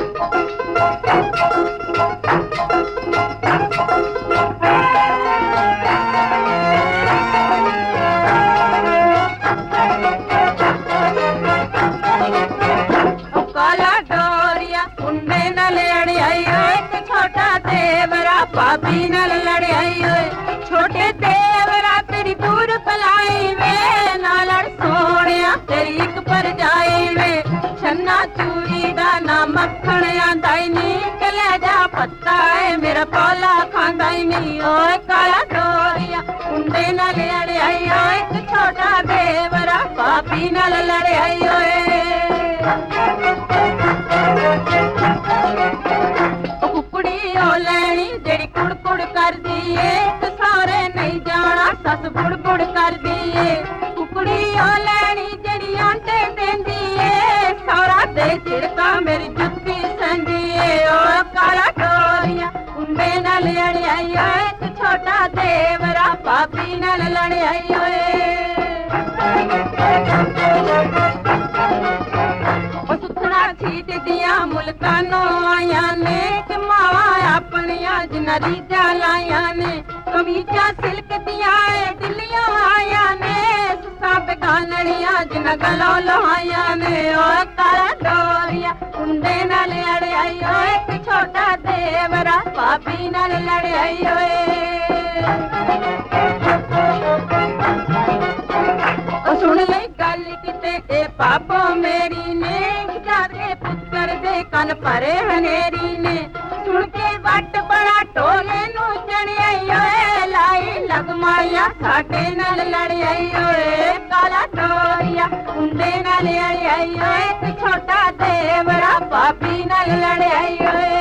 भाभी नाल लड़ाई होए छोटे देवरा तेरी दूर पलाई वे ना लड़ सोनिया तेरी एक पर जाई वे छन्ना चूरी दा ना मक्खन आंदा ही नी कलेजा पत्ता है मेरा पौला खांदा ही नी ओए काला डोरिया मुंडे नाल लड़ाई होए एक छोटा देवरा भाभी नाल लड़ाई होए कर दिए तो सारे नहीं जाना सस बुड़ बुड़ कर दिए कुकड़ी ओ लैनी जड़ी आंटे देंदी है सारा दे छिड़का मेरी जुत्ती संदी है ओ काला डोरिया उंडे नाल लड़ाई होए एक छोटा देवरा भाभी नाल लड़ाई होए ओ सुथना छीट दिया मुल्कानों आया ने मावा अपनिया जिनरी लाया ने कमीजा सिल्क दिया दिलियों आया ने सुसा बेगानड़िया जिन गलो लोहाया ने ओ काला डोरिया कुंडे नाल लड़ाई होए एक छोटा देवरा भाभी नाल लड़ाई होए ओ सुन ले गल किते ए पापो मेरी ने जाके पुत्र दे कन भरे हनेरी ने सुन के वट बड़ा टोले नू चढ़ाई होए लाई लगमाया साडे नाल लड़ाई होए काला डोरिया उंडे नाल लड़ाई होए एक छोटा देवरा भाभी नाल लड़ाई होए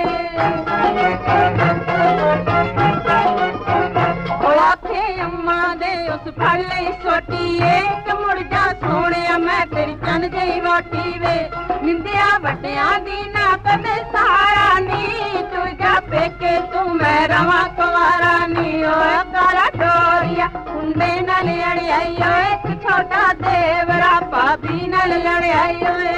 ओ आखे अम्मा दे उस फल लई सोटी एक मुड़ जा सोहणिया मैं तेरी चन जई वोटी वे निंदिया वड्डियां दी ना कदे सहारा नी तू जा पेके तू मैं रवा कुंवारा नी ओ काला डोरिया उंडे नाल लड़ाई होए एक छोटा देवरा भाभी नाल लड़ाई होए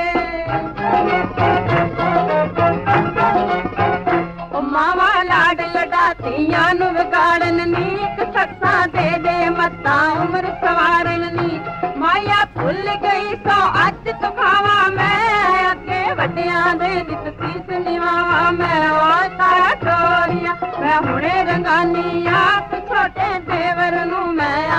ओ मावा लाड लड़ातियां नू विगाड़न नी सत्सा दे दे मत्ता उम्र सवारन नी माया भुल गई सो अज तो खावा मैं अगे वड्डियां दे नित सीस निवावा मैं ओ तारा डोरिया मैं हुणे रंगानी आप छोटे देवर नू मैं